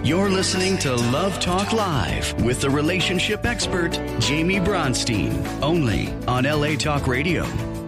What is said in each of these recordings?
You're listening to Love Talk Live with the relationship expert, Jamie Bronstein, only on LA Talk Radio.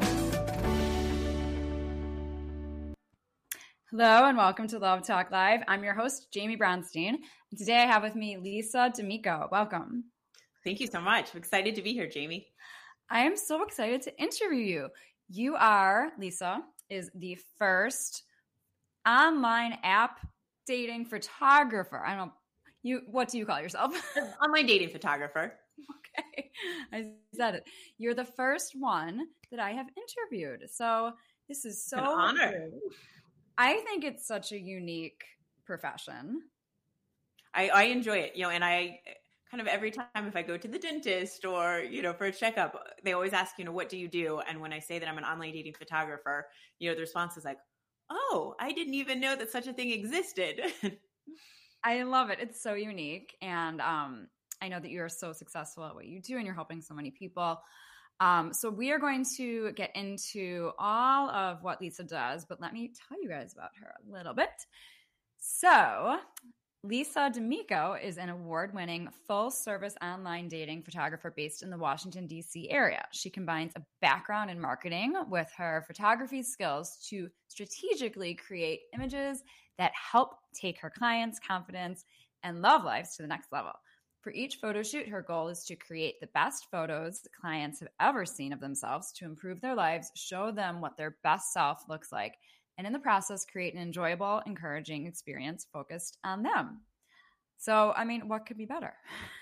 Hello and welcome to Love Talk Live. I'm your host, Jamie Bronstein. And today I have with me Lisa D'Amico. Welcome. Thank you so much. I'm excited to be here, Jamie. I am so excited to interview you. You are, Lisa, is the first online app dating photographer. I don't know, what do you call yourself? Online dating photographer. Okay, I said it. You're the first one that I have interviewed. So this is so an honor. Cool. I think it's such a unique profession. I enjoy it, and I kind of every time if I go to the dentist or, for a checkup, they always ask, what do you do? And when I say that I'm an online dating photographer, the response is like, oh, I didn't even know that such a thing existed. I love it. It's so unique. And I know that you're so successful at what you do and you're helping so many people. So we are going to get into all of what Lisa does, but let me tell you guys about her a little bit. So Lisa D'Amico is an award-winning full-service online dating photographer based in the Washington, D.C. area. She combines a background in marketing with her photography skills to strategically create images that help take her clients' confidence and love lives to the next level. For each photo shoot, her goal is to create the best photos clients have ever seen of themselves to improve their lives, show them what their best self looks like, and in the process, create an enjoyable, encouraging experience focused on them. So, what could be better?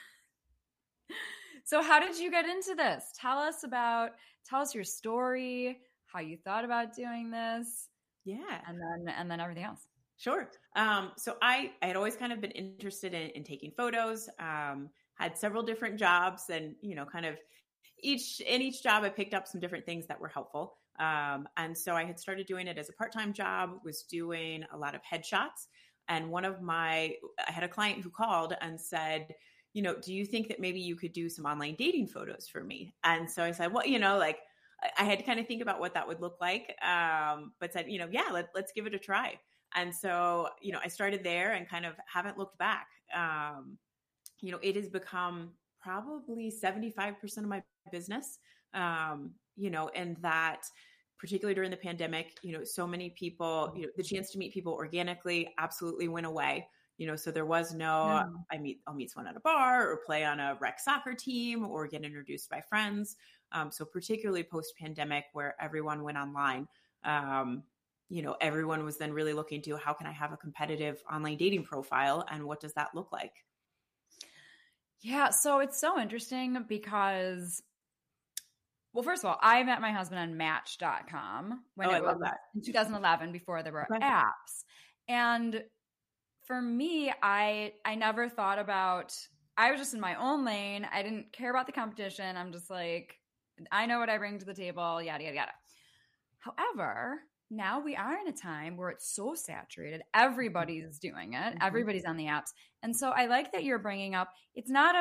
So how did you get into this? Tell us your story, how you thought about doing this. Yeah. And then everything else. Sure. So I had always kind of been interested in taking photos, had several different jobs and, kind of in each job, I picked up some different things that were helpful. And so I had started doing it as a part-time job, was doing a lot of headshots. And I had a client who called and said, do you think that maybe you could do some online dating photos for me? And so I said, well, I had to kind of think about what that would look like. But said, yeah, let's give it a try. And so, I started there and kind of haven't looked back. It has become probably 75% of my business, and that particularly during the pandemic, so many people, the chance to meet people organically absolutely went away. So there was no, I'll meet someone at a bar or play on a rec soccer team or get introduced by friends. So particularly post-pandemic where everyone went online, everyone was then really looking to how can I have a competitive online dating profile and what does that look like? Yeah. So it's so interesting because, well, first of all, I met my husband on Match.com when it was in 2011 before there were apps. And for me, I never thought about, I was just in my own lane. I didn't care about the competition. I'm just like, I know what I bring to the table, yada, yada, yada. However, now we are in a time where it's so saturated. Everybody's doing it. Mm-hmm. Everybody's on the apps. And so I like that you're bringing up, it's not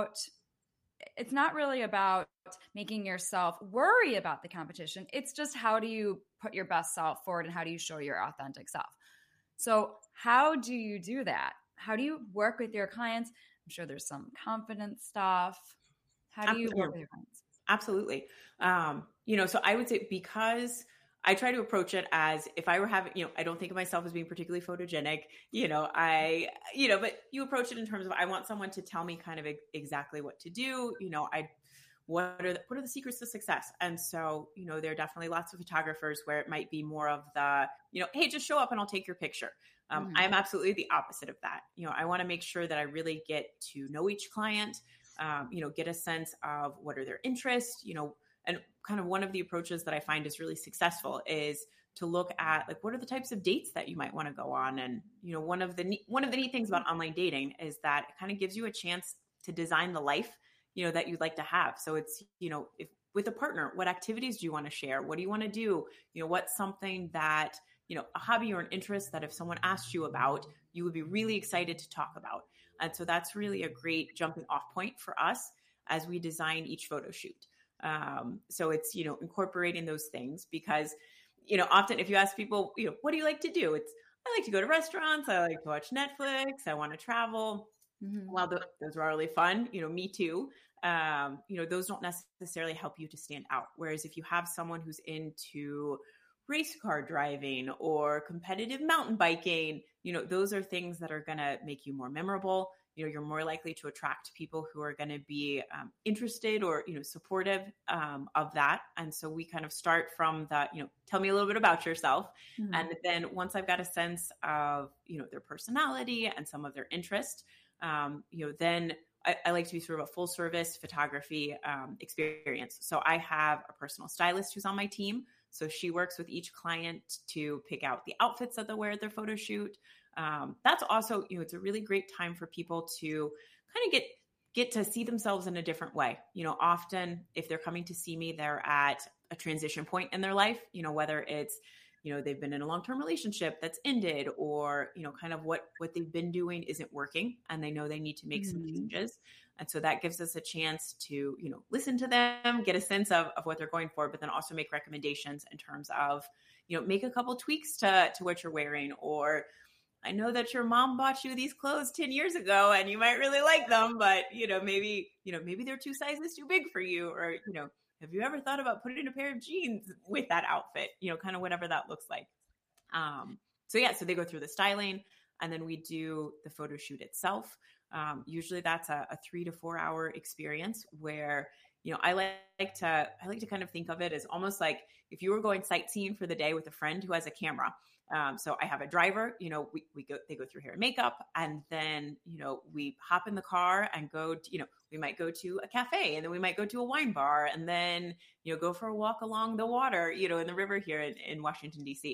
really about making yourself worry about the competition. It's just how do you put your best self forward and how do you show your authentic self? So how do you do that? How do you work with your clients? I'm sure there's some confidence stuff. How do you work with your clients? Absolutely. So I would say because I try to approach it as if I were having, I don't think of myself as being particularly photogenic, but you approach it in terms of, I want someone to tell me kind of exactly what to do. What are the secrets to success? And so, there are definitely lots of photographers where it might be more of the, hey, just show up and I'll take your picture. I'm absolutely the opposite of that. I want to make sure that I really get to know each client, get a sense of what are their interests, and kind of one of the approaches that I find is really successful is to look at like, what are the types of dates that you might want to go on? And, one of the neat things about online dating is that it kind of gives you a chance to design the life, that you'd like to have. So it's, if with a partner, what activities do you want to share? What do you want to do? What's something that, a hobby or an interest that if someone asked you about, you would be really excited to talk about. And so that's really a great jumping off point for us as we design each photo shoot. So it's, incorporating those things because, often if you ask people, what do you like to do? It's, I like to go to restaurants. I like to watch Netflix. I want to travel. While those are really fun, me too. Those don't necessarily help you to stand out. Whereas if you have someone who's into race car driving or competitive mountain biking, those are things that are going to make you more memorable. You're more likely to attract people who are going to be interested or, supportive of that. And so we kind of start from the, tell me a little bit about yourself. Mm-hmm. And then once I've got a sense of, their personality and some of their interest, then I like to be sort of a full service photography experience. So I have a personal stylist who's on my team. So she works with each client to pick out the outfits that they'll wear at their photo shoot. That's also, it's a really great time for people to kind of get to see themselves in a different way. Often if they're coming to see me, they're at a transition point in their life, whether it's, they've been in a long-term relationship that's ended or, kind of what they've been doing isn't working and they know they need to make some changes. And so that gives us a chance to, listen to them, get a sense of what they're going for, but then also make recommendations in terms of, make a couple tweaks to what you're wearing. Or I know that your mom bought you these clothes 10 years ago and you might really like them, but, maybe they're 2 sizes too big for you. Or, have you ever thought about putting a pair of jeans with that outfit? Kind of whatever that looks like. So they go through the styling and then we do the photo shoot itself. Usually that's a 3 to 4 hour experience where, I like to kind of think of it as almost like if you were going sightseeing for the day with a friend who has a camera. So I have a driver, they go through hair and makeup and then, we hop in the car and go to, we might go to a cafe and then we might go to a wine bar and then, go for a walk along the water, in the river here in Washington, DC.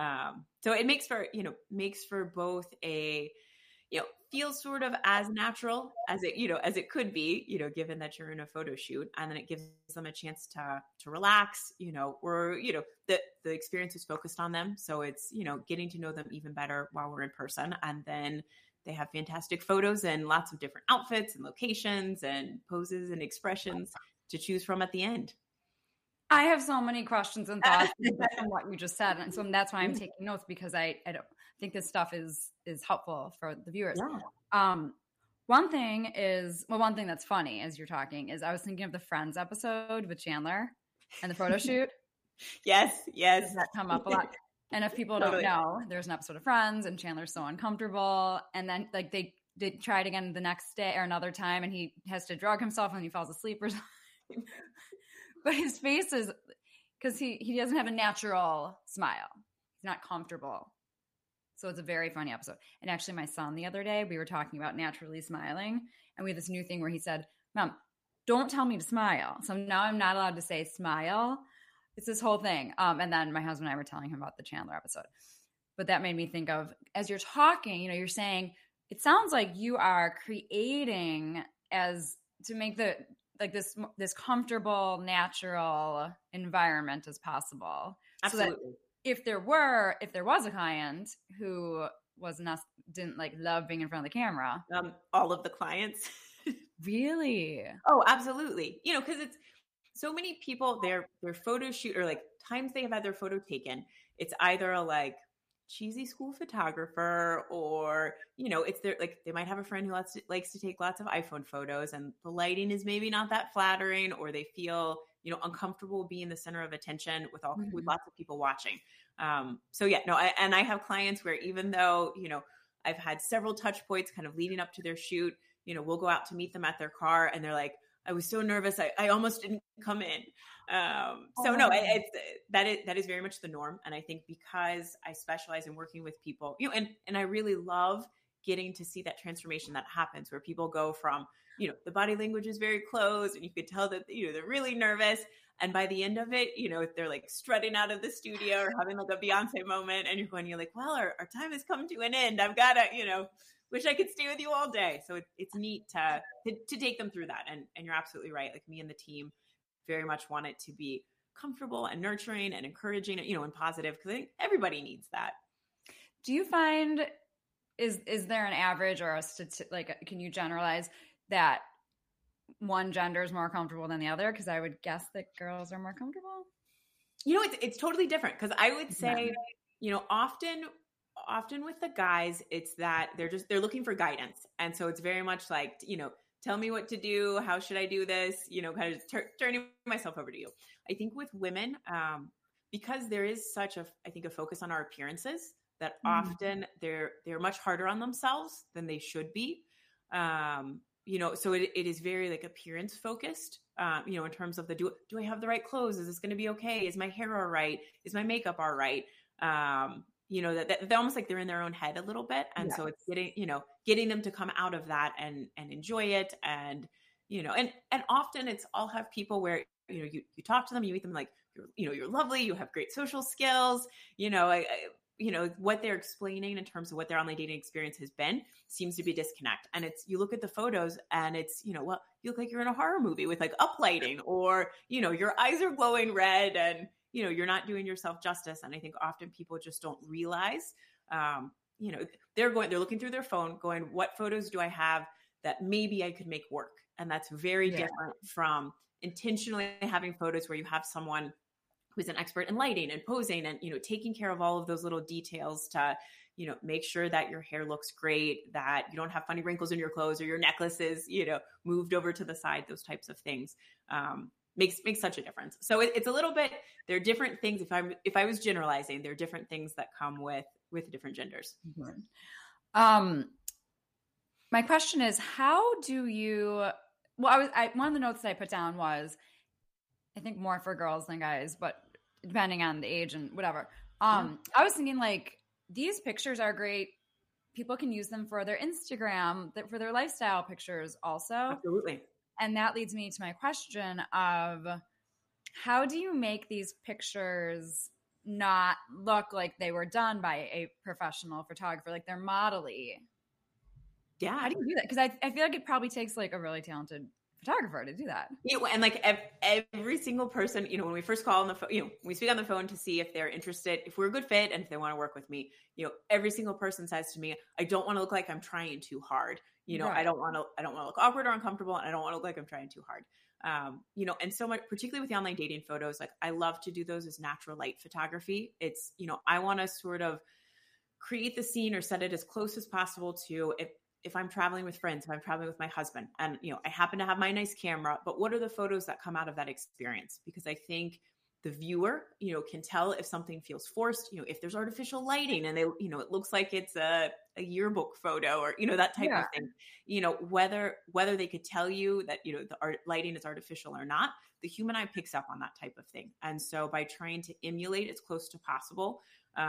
So it makes for both a, feels sort of as natural as it could be, given that you're in a photo shoot, and then it gives them a chance to relax, or, the experience is focused on them. So it's, getting to know them even better while we're in person. And then they have fantastic photos and lots of different outfits and locations and poses and expressions to choose from at the end. I have so many questions and thoughts from what you just said. And so that's why I'm taking notes, because I don't think this stuff is helpful for the viewers. Yeah. One thing that's funny as you're talking is I was thinking of the Friends episode with Chandler and the photo shoot. Yes. Does that come up a lot? And if people don't know, there's an episode of Friends and Chandler's so uncomfortable. And then like they try it again the next day or another time and he has to drug himself and he falls asleep or something. But his face is, because he doesn't have a natural smile. He's not comfortable. So it's a very funny episode. And actually my son the other day, we were talking about naturally smiling. And we had this new thing where he said, Mom, don't tell me to smile. So now I'm not allowed to say smile. It's this whole thing. And then my husband and I were telling him about the Chandler episode. But that made me think of, as you're talking, you're saying, it sounds like you are creating to make this comfortable, natural environment as possible. Absolutely. So that if there was a client who didn't love being in front of the camera, all of the clients, really? Oh, absolutely. Because it's so many people, their photo shoot or times they have had their photo taken, it's either a cheesy school photographer or, it's their, they might have a friend who likes to take lots of iPhone photos and the lighting is maybe not that flattering, or they feel, uncomfortable being the center of attention with lots of people watching. I have clients where even though, I've had several touch points kind of leading up to their shoot, we'll go out to meet them at their car and they're like, I was so nervous. I almost didn't come in. That is very much the norm. And I think because I specialize in working with people, and I really love getting to see that transformation that happens where people go from, the body language is very closed and you could tell that, they're really nervous. And by the end of it, they're strutting out of the studio or having a Beyonce moment and you're like, well, our time has come to an end. I've got to, wish I could stay with you all day. So it's neat to take them through that. And you're absolutely right. Me and the team very much want it to be comfortable and nurturing and encouraging, and positive, because I think everybody needs that. Do you find, is there an average or can you generalize that one gender is more comfortable than the other? Because I would guess that girls are more comfortable. It's totally different. Because I would say, often often with the guys, it's that they're looking for guidance. And so it's very much like, tell me what to do. How should I do this? Kind of turning myself over to you. I think with women, because there is such a focus on our appearances that often they're much harder on themselves than they should be. So it is very like appearance focused, in terms of do I have the right clothes? Is this going to be okay? Is my hair all right? Is my makeup all right? That they're almost like they're in their own head a little bit. And so it's getting them to come out of that and enjoy it. And, and often I'll have people where, you talk to them, you meet them like, you're lovely. You have great social skills, what they're explaining in terms of what their online dating experience has been seems to be a disconnect. And you look at the photos and it's, you look like you're in a horror movie with like uplighting, or, your eyes are glowing red and, you're not doing yourself justice. And I think often people just don't realize, they're looking through their phone going, what photos do I have that maybe I could make work? And that's very different from intentionally having photos where you have someone who's an expert in lighting and posing and, taking care of all of those little details to, make sure that your hair looks great, that you don't have funny wrinkles in your clothes or your necklaces, moved over to the side, those types of things, makes such a difference. So it's a little bit, there are different things. If I was generalizing, there are different things that come with different genders. Mm-hmm. My question is, how do you, one of the notes that I put down was, I think more for girls than guys, but depending on the age and whatever. I was thinking like, these pictures are great. People can use them for their Instagram, for their lifestyle pictures also. Absolutely. And that leads me to my question of, how do you make these pictures not look like they were done by a professional photographer, like they're modelly? Yeah. How do you do that? Because I feel like it probably takes like a really talented photographer to do that. And like every single person, when we first call on the phone, we speak on the phone to see if they're interested, if we're a good fit and if they want to work with me, every single person says to me, I don't want to look like I'm trying too hard. Right. I don't want to look awkward or uncomfortable. And I don't want to look like I'm trying too hard. And so much, particularly with the online dating photos, like I love to do those as natural light photography. It's, I want to sort of create the scene or set it as close as possible to if I'm traveling with friends, if I'm traveling with my husband and, I happen to have my nice camera, but what are the photos that come out of that experience? Because I think the viewer, can tell if something feels forced, if there's artificial lighting and they, it looks like it's a yearbook photo or, that type of thing, whether they could tell you that, the lighting is artificial or not, the human eye picks up on that type of thing. And so by trying to emulate as close to possible,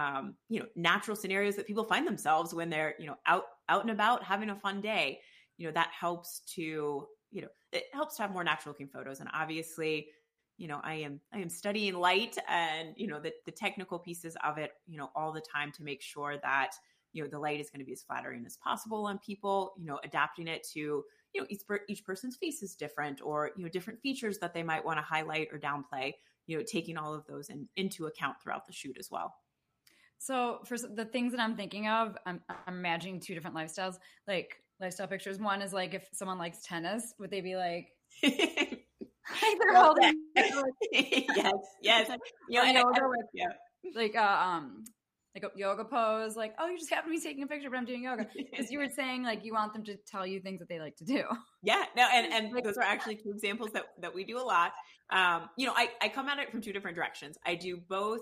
natural scenarios that people find themselves when they're, out and about having a fun day, that helps to, it helps to have more natural looking photos. And obviously, I am studying light and, the technical pieces of it, all the time to make sure that, the light is going to be as flattering as possible on people, adapting it to, each person's face is different or, different features that they might want to highlight or downplay, taking all of those into account throughout the shoot as well. So for the things that I'm thinking of, I'm imagining two different lifestyles, like lifestyle pictures. One is like if someone likes tennis, would they be like, they're holding yes. Like a yoga pose, like, oh, you just happen to be taking a picture, but I'm doing yoga. Because you were saying like you want them to tell you things that they like to do. Yeah, no, and those are actually two examples that we do a lot. I come at it from two different directions. I do both.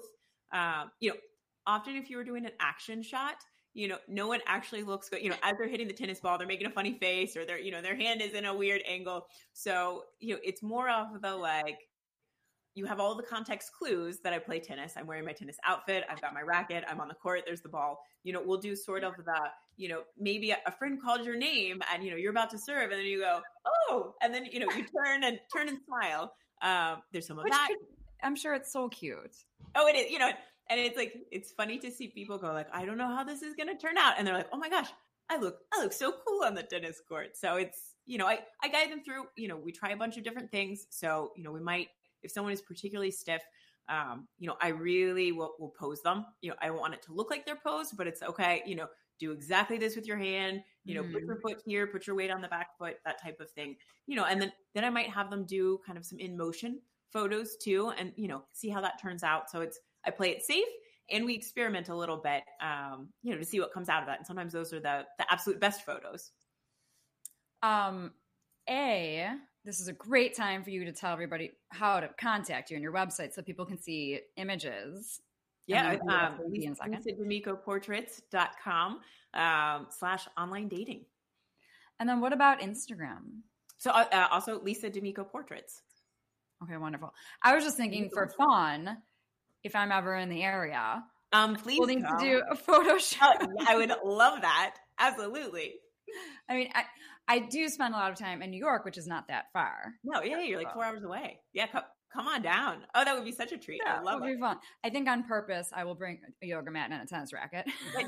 Often if you were doing an action shot, no one actually looks good. As they're hitting the tennis ball, they're making a funny face or their hand is in a weird angle. So, it's more of the like, you have all the context clues that I play tennis. I'm wearing my tennis outfit. I've got my racket. I'm on the court. There's the ball. We'll do sort of the, maybe a friend called your name and, you're about to serve and then you go, oh, and then, you turn and smile. There's some of that. I'm sure it's so cute. Oh, it is, and it's like, it's funny to see people go like, I don't know how this is going to turn out. And they're like, oh my gosh, I look so cool on the tennis court. So it's, I guide them through, we try a bunch of different things. So, we might, if someone is particularly stiff, I really will pose them. I want it to look like they're posed, but it's okay. Do exactly this with your hand, put your foot here, put your weight on the back foot, that type of thing, and then I might have them do kind of some in motion photos too. And, see how that turns out. So I play it safe and we experiment a little bit, to see what comes out of that. And sometimes those are the absolute best photos. This is a great time for you to tell everybody how to contact you and your website so people can see images. Yeah. LisaDamicoPortraits.com /online dating. And then what about Instagram? So also Lisa D'Amico Portraits. Okay, wonderful. I was just thinking for fun, if I'm ever in the area, please we'll need to do a photo shoot. I would love that. Absolutely. I mean, I do spend a lot of time in New York, which is not that far. No, yeah, you're like 4 hours away. Yeah, come on down. Oh, that would be such a treat. Yeah, I love it. It'll be fun. I think on purpose, I will bring a yoga mat and a tennis racket.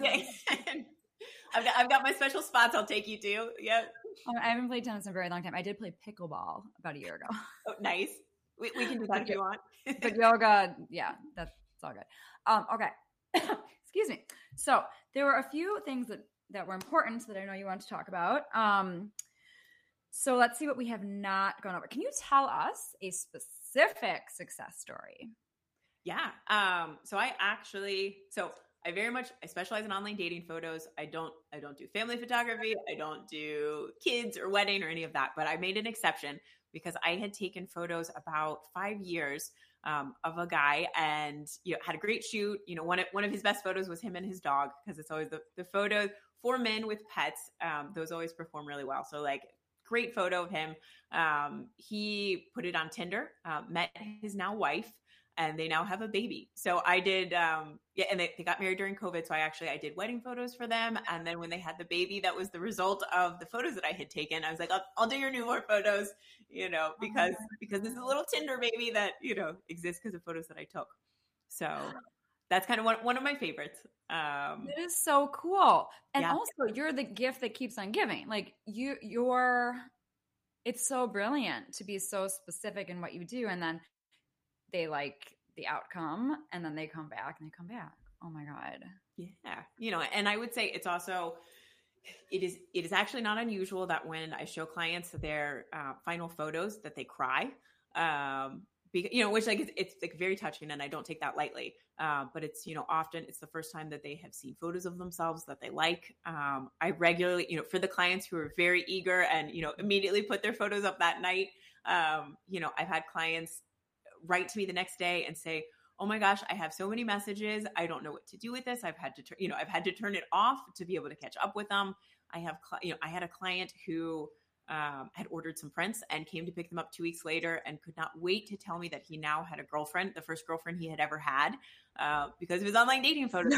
I've got my special spots I'll take you to. Yep. I haven't played tennis in a very long time. I did play pickleball about a year ago. Oh, nice. We can do that if you want. But yoga, yeah, that's all good. Okay. Excuse me. So there were a few things that were important that I know you want to talk about. So let's see what we have not gone over. Can you tell us a specific success story? Yeah. So I specialize in online dating photos. I don't do family photography. I don't do kids or wedding or any of that, but I made an exception because I had taken photos about 5 years of a guy and, had a great shoot. One of his best photos was him and his dog, because it's always the photos for men with pets. Those always perform really well. So great photo of him. He put it on Tinder, met his now wife, and they now have a baby. So I did, and they got married during COVID. So I did wedding photos for them. And then when they had the baby, that was the result of the photos that I had taken. I was like, I'll do your newborn photos, because this is a little Tinder baby that, exists because of photos that I took. So that's kind of one of my favorites. It is so cool. And also you're the gift that keeps on giving. It's so brilliant to be so specific in what you do. And then they like the outcome, and then they come back. Oh my God. Yeah. And I would say it's also, it is actually not unusual that when I show clients their final photos that they cry, which it's very touching, and I don't take that lightly. But it's, often it's the first time that they have seen photos of themselves that they like. I regularly, for the clients who are very eager and, immediately put their photos up that night. I've had clients write to me the next day and say, oh my gosh, I have so many messages. I don't know what to do with this. I've had to turn it off to be able to catch up with them. I had a client who had ordered some prints and came to pick them up 2 weeks later and could not wait to tell me that he now had a girlfriend, the first girlfriend he had ever had, because of his online dating photos.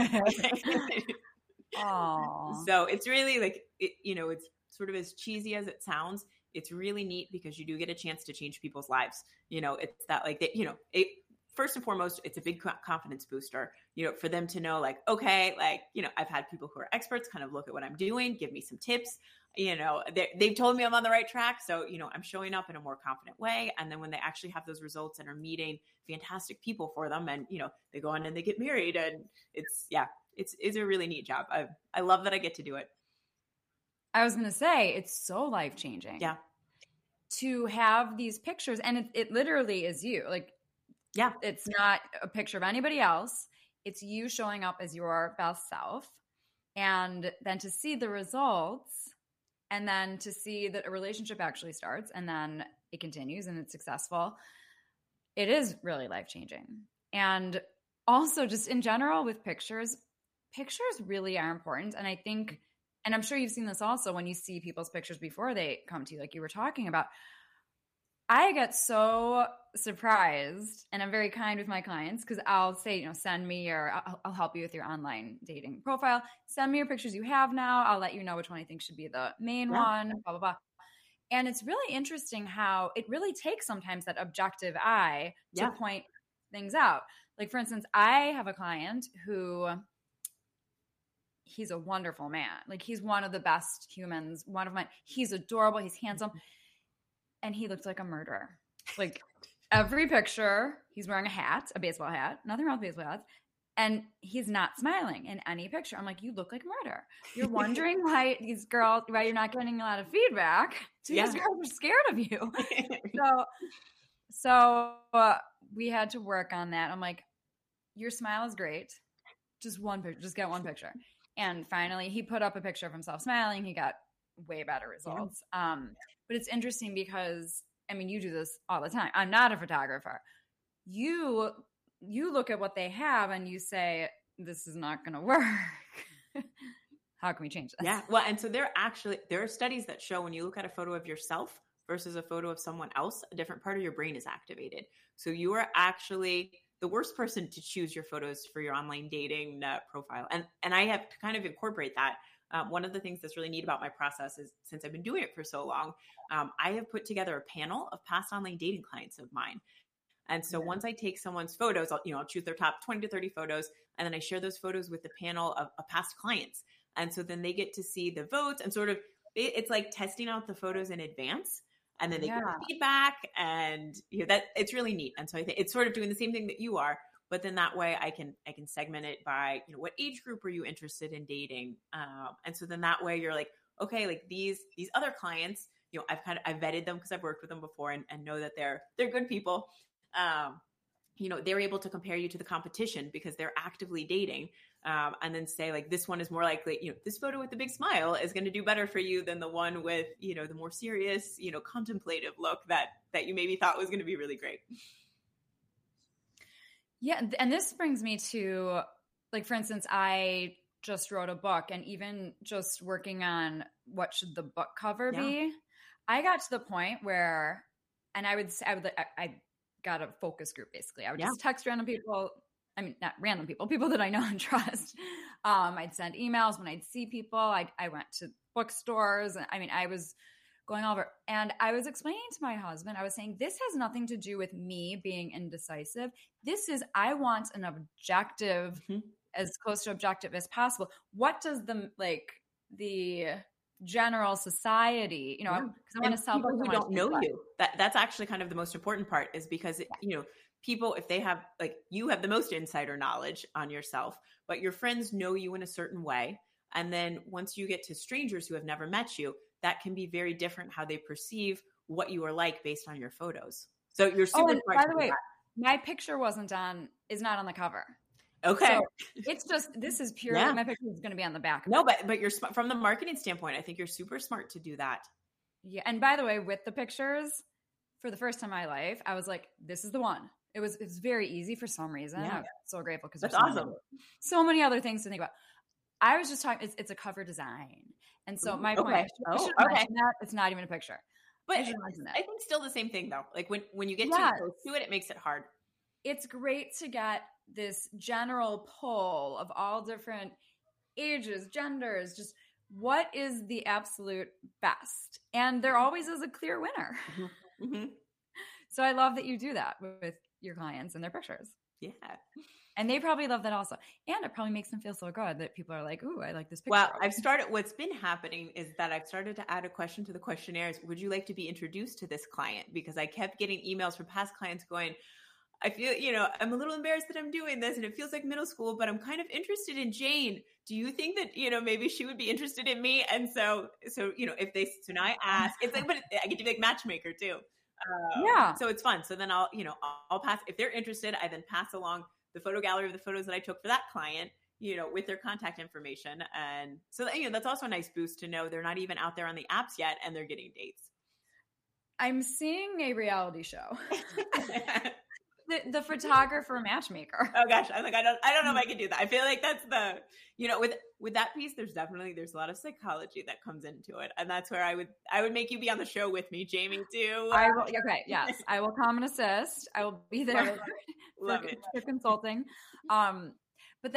So it's really it's sort of as cheesy as it sounds. It's really neat because you do get a chance to change people's lives. It's that first and foremost, it's a big confidence booster, for them to know okay, I've had people who are experts kind of look at what I'm doing, give me some tips, they've told me I'm on the right track. So, I'm showing up in a more confident way. And then when they actually have those results and are meeting fantastic people for them, and, they go on and they get married, and it's a really neat job. I love that I get to do it. I was going to say, it's so life-changing. Yeah. To have these pictures, and it literally is you. Yeah. It's not a picture of anybody else. It's you showing up as your best self. And then to see the results, and then to see that a relationship actually starts, and then it continues and it's successful. It is really life-changing. And also just in general with pictures really are important. And I think, and I'm sure you've seen this also when you see people's pictures before they come to you, like you were talking about. I get so surprised, and I'm very kind with my clients, because I'll say, send me I'll help you with your online dating profile. Send me your pictures you have now. I'll let you know which one I think should be the main one, blah, blah, blah. And it's really interesting how it really takes sometimes that objective eye to point things out. Like, for instance, I have a client who, he's a wonderful man. He's one of the best humans, one of mine. He's adorable. He's handsome. And he looked like a murderer. Every picture, he's wearing a hat, a baseball hat. Nothing wrong with baseball hats. And he's not smiling in any picture. I'm like, you look like murder. You're wondering why you're not getting a lot of feedback. These girls are scared of you. So we had to work on that. I'm like, your smile is great. Just one picture, just get one picture. And finally he put up a picture of himself smiling. He got way better results. But it's interesting because, I mean, you do this all the time. I'm not a photographer. You look at what they have and you say, this is not going to work. How can we change this? Yeah. Well, and so there are studies that show when you look at a photo of yourself versus a photo of someone else, a different part of your brain is activated. So you are actually the worst person to choose your photos for your online dating profile. And I have to kind of incorporate that. One of the things that's really neat about my process is, since I've been doing it for so long, I have put together a panel of past online dating clients of mine. And so once I take someone's photos, I'll choose their top 20 to 30 photos, and then I share those photos with the panel of past clients. And so then they get to see the votes and sort of, it's like testing out the photos in advance. And then they get feedback, and that it's really neat. And so I think it's sort of doing the same thing that you are, but then that way I can segment it by, what age group are you interested in dating? And so then that way you're like, okay, like these other clients, I've vetted them because I've worked with them before and know that they're good people. They're able to compare you to the competition because they're actively dating. And then say like, this one is more likely, this photo with the big smile is going to do better for you than the one with, the more serious, contemplative look that you maybe thought was going to be really great. Yeah. And this brings me to, like, for instance, I just wrote a book, and even just working on what should the book cover be, I got to the point where, and I got a focus group, basically. I would just text random people. I mean, not random people, people that I know and trust. I'd send emails when I'd see people. I went to bookstores. I mean, I was going over, and I was explaining to my husband, I was saying, this has nothing to do with me being indecisive. I want an objective, as close to objective as possible. What does the general society, because I want to sell people who don't know you. That's actually kind of the most important part, is because, people, if they have, like, you have the most insider knowledge on yourself, but your friends know you in a certain way. And then once you get to strangers who have never met you, that can be very different how they perceive what you are like based on your photos. So you're super smart. By the way, my picture is not on the cover. Okay. So it's just, this is pure. My picture is going to be on the back. No, but you're from the marketing standpoint, I think you're super smart to do that. Yeah. And by the way, with the pictures, for the first time in my life, I was like, this is the one. It was very easy for some reason. Yeah. I'm so grateful because that's awesome. So many other things to think about. I was just talking, it's a cover design. And so my point, I should mention that it's not even a picture. But I think still the same thing though. Like when you get too close to it, it makes it hard. It's great to get this general poll of all different ages, genders, just what is the absolute best. And there always is a clear winner. Mm-hmm. So I love that you do that with your clients and their pictures. Yeah. And they probably love that also. And it probably makes them feel so good that people are like, ooh, I like this picture. Well, what's been happening is that I've started to add a question to the questionnaires. Would you like to be introduced to this client? Because I kept getting emails from past clients going, I feel, I'm a little embarrassed that I'm doing this and it feels like middle school, but I'm kind of interested in Jane. Do you think that, maybe she would be interested in me? And so now I ask, it's like, but I get to be like matchmaker too. So it's fun. So then I'll pass, if they're interested, I then pass along the photo gallery of the photos that I took for that client, with their contact information. And so that's also a nice boost to know they're not even out there on the apps yet and they're getting dates. I'm seeing a reality show. The photographer matchmaker. Oh gosh. I'm like, I don't know if I can do that. I feel like that's with that piece, there's a lot of psychology that comes into it. And that's where I would make you be on the show with me, Jamie, too. I will. Okay. Yes. I will come and assist. I will be there for consulting. But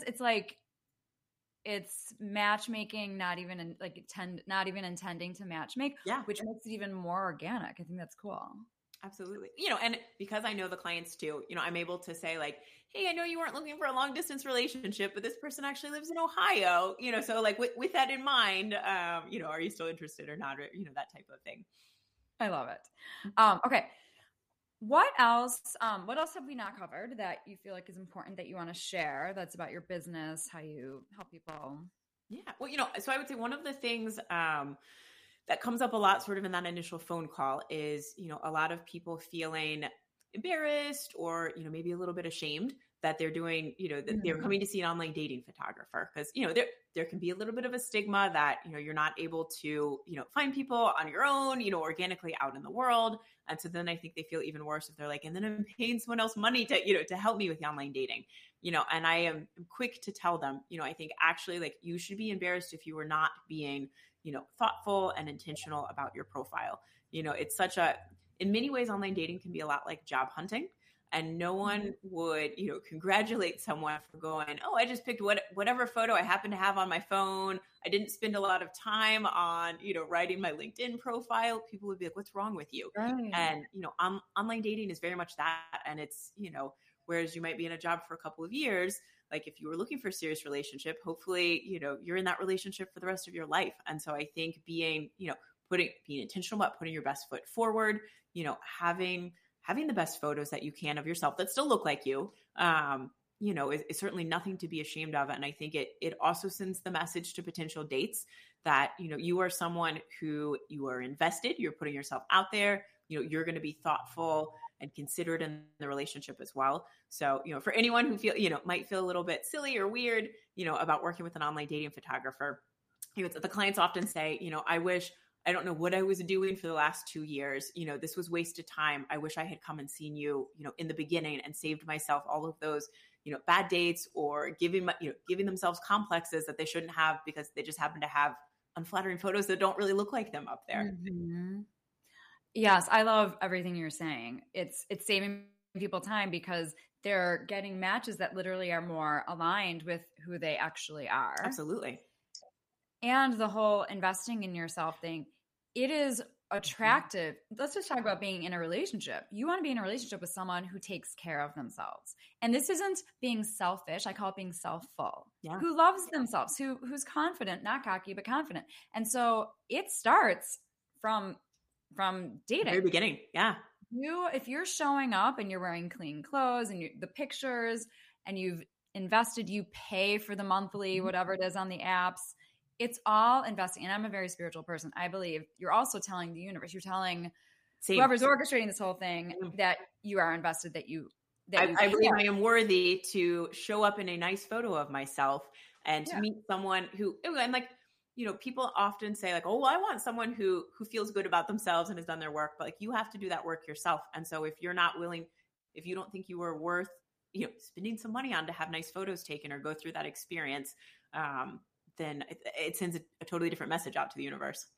it's matchmaking, not even intending to matchmake, which makes it even more organic. I think that's cool. Absolutely. And because I know the clients too, I'm able to say like, hey, I know you weren't looking for a long distance relationship, but this person actually lives in Ohio, so like with that in mind, are you still interested or not? Or, that type of thing. I love it. Okay. What else have we not covered that you feel like is important that you want to share? That's about your business, how you help people. Yeah. Well, so I would say one of the things, that comes up a lot sort of in that initial phone call is, a lot of people feeling embarrassed or, maybe a little bit ashamed that they're doing, that they're coming to see an online dating photographer. Because, there can be a little bit of a stigma that, you're not able to, find people on your own, organically out in the world. And so then I think they feel even worse if they're like, and then I'm paying someone else money to help me with the online dating, and I am quick to tell them, I think actually like you should be embarrassed if you were not being, thoughtful and intentional about your profile. It's in many ways, online dating can be a lot like job hunting. And no one would, congratulate someone for going, oh, I just picked whatever photo I happen to have on my phone. I didn't spend a lot of time on, writing my LinkedIn profile. People would be like, what's wrong with you? Right. And, online dating is very much that. And it's, whereas you might be in a job for a couple of years, like if you were looking for a serious relationship, hopefully, you're in that relationship for the rest of your life. And so I think being intentional about putting your best foot forward, having the best photos that you can of yourself that still look like you, is certainly nothing to be ashamed of. And I think it also sends the message to potential dates that, you are someone who you are invested, you're putting yourself out there, you're going to be thoughtful and considered in the relationship as well. So, for anyone who might feel a little bit silly or weird, about working with an online dating photographer, the clients often say, I don't know what I was doing for the last 2 years. This was wasted time. I wish I had come and seen you, in the beginning and saved myself all of those, bad dates or giving themselves complexes that they shouldn't have because they just happen to have unflattering photos that don't really look like them up there. Mm-hmm. Yes, I love everything you're saying. It's saving people time because they're getting matches that literally are more aligned with who they actually are. Absolutely. And the whole investing in yourself thing, it is attractive. Let's just talk about being in a relationship. You want to be in a relationship with someone who takes care of themselves. And this isn't being selfish. I call it being self-full. Yeah. Who loves themselves, who's confident, not cocky, but confident. And so it starts from dating. Very beginning. Yeah. If you're showing up and you're wearing clean clothes and the pictures and you've invested, you pay for the monthly, whatever it is on the apps, it's all investing. And I'm a very spiritual person. I believe you're also telling the universe, you're telling whoever's orchestrating this whole thing that you are invested, I believe I am worthy to show up in a nice photo of myself and to meet someone who, and like, people often say like, oh, well, I want someone who feels good about themselves and has done their work, but like you have to do that work yourself. And so if you're not willing, if you don't think you are worth, spending some money on to have nice photos taken or go through that experience, then it sends a totally different message out to the universe.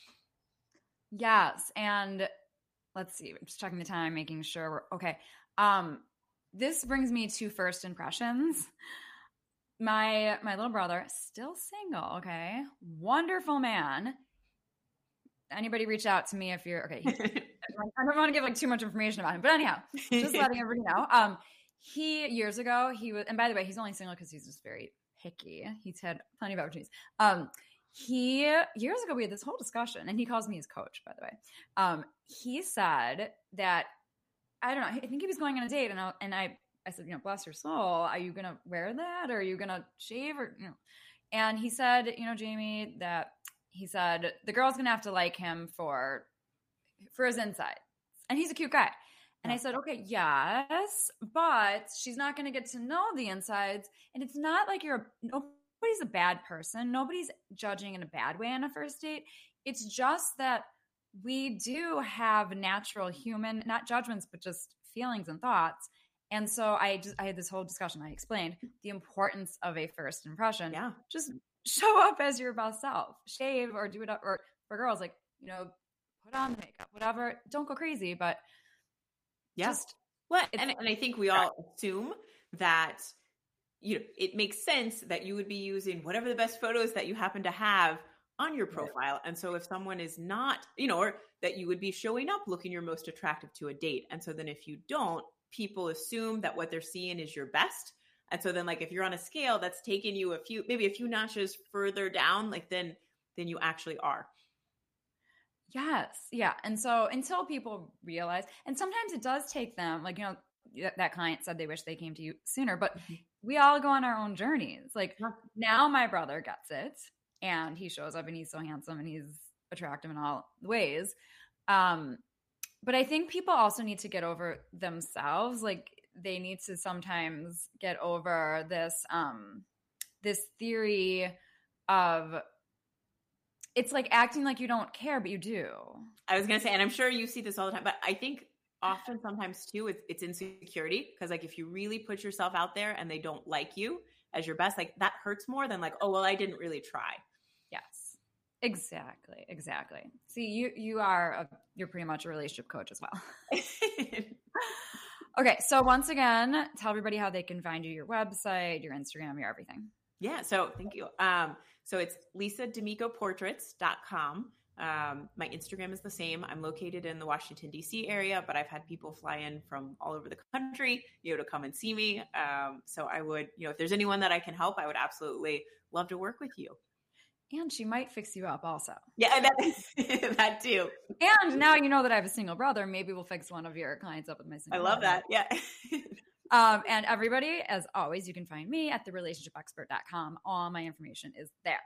Yes. And let's see, I'm just checking the time, making sure we're okay. This brings me to first impressions. My little brother, still single, okay? Wonderful man. Anybody reach out to me if you're okay. I don't want to give like too much information about him, but anyhow, just letting everybody know. He years ago, and by the way, he's only single because he's just very picky. He's had plenty of opportunities. Years ago, we had this whole discussion, and he calls me his coach, by the way. He said that, I don't know, I think he was going on a date, and I said, bless your soul, are you going to wear that? Or are you going to shave? Or, And he said, Jamie, that he said, the girl's going to have to like him for his insides. And he's a cute guy. And I said, okay, yes, but she's not going to get to know the insides. And it's not like nobody's a bad person. Nobody's judging in a bad way on a first date. It's just that we do have natural human, not judgments, but just feelings and thoughts. And so I had this whole discussion. I explained the importance of a first impression. Yeah. Just show up as your best self, shave or do it up, or for girls, like, put on the makeup, whatever. Don't go crazy, but and I think we all assume that, it makes sense that you would be using whatever the best photos that you happen to have on your profile. And so if someone is not, or that you would be showing up looking your most attractive to a date. And so then if you don't, people assume that what they're seeing is your best. And so then like, if you're on a scale that's taking you maybe a few notches further down, like then you actually are. Yes. Yeah. And so until people realize, and sometimes it does take them, like, that client said they wish they came to you sooner, but we all go on our own journeys. Like now my brother gets it and he shows up and he's so handsome and he's attractive in all ways. But I think people also need to get over themselves. Like they need to sometimes get over this this theory of it's like acting like you don't care, but you do. I was going to say, and I'm sure you see this all the time, but I think often sometimes too, it's insecurity. Because like if you really put yourself out there and they don't like you as your best, like that hurts more than like, oh, well, I didn't really try. Yes, exactly. See, you're pretty much a relationship coach as well. Okay, so once again, tell everybody how they can find you, your website, your Instagram, your everything. Yeah, so thank you. So it's lisademicoportraits.com. My Instagram is the same. I'm located in the Washington, D.C. area, but I've had people fly in from all over the country, to come and see me. So I would, if there's anyone that I can help, I would absolutely love to work with you. And she might fix you up also. Yeah, that too. And now you know that I have a single brother. Maybe we'll fix one of your clients up with my single brother. I love that. Yeah. And everybody, as always, you can find me at therelationshipexpert.com. All my information is there.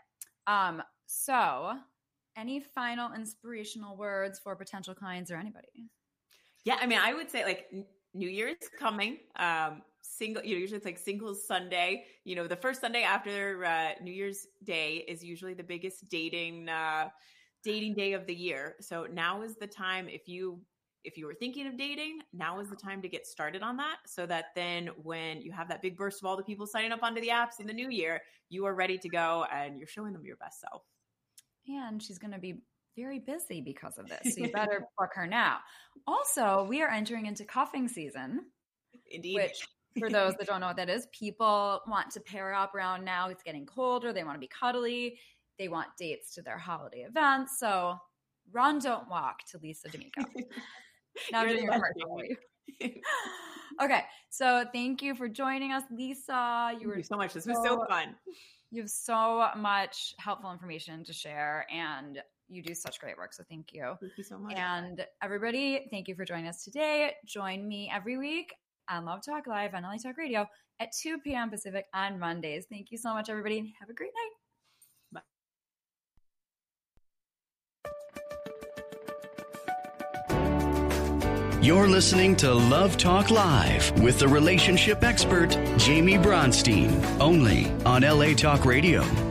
So any final inspirational words for potential clients or anybody? Yeah. I mean, I would say like New Year's coming, usually it's like Singles Sunday, the first Sunday after New Year's Day is usually the biggest dating day of the year. So now is the time, if you were thinking of dating, now is the time to get started on that, so that then when you have that big burst of all the people signing up onto the apps in the new year, you are ready to go and you're showing them your best self. And she's going to be very busy because of this, so you better book her now. Also, we are entering into cuffing season. Indeed. Which, for those that don't know what that is, people want to pair up around now. It's getting colder. They want to be cuddly. They want dates to their holiday events. So run, don't walk to Lisa D'Amico. Now I'm doing your commercial. Okay. So thank you for joining us, Lisa. Thank you so much. This was so fun. You have so much helpful information to share, and you do such great work. So thank you. Thank you so much. And everybody, thank you for joining us today. Join me every week on Love Talk Live on LA Talk Radio at 2 p.m. Pacific on Mondays. Thank you so much, everybody, and have a great night. Bye. You're listening to Love Talk Live with the relationship expert, Jamie Bronstein, only on LA Talk Radio.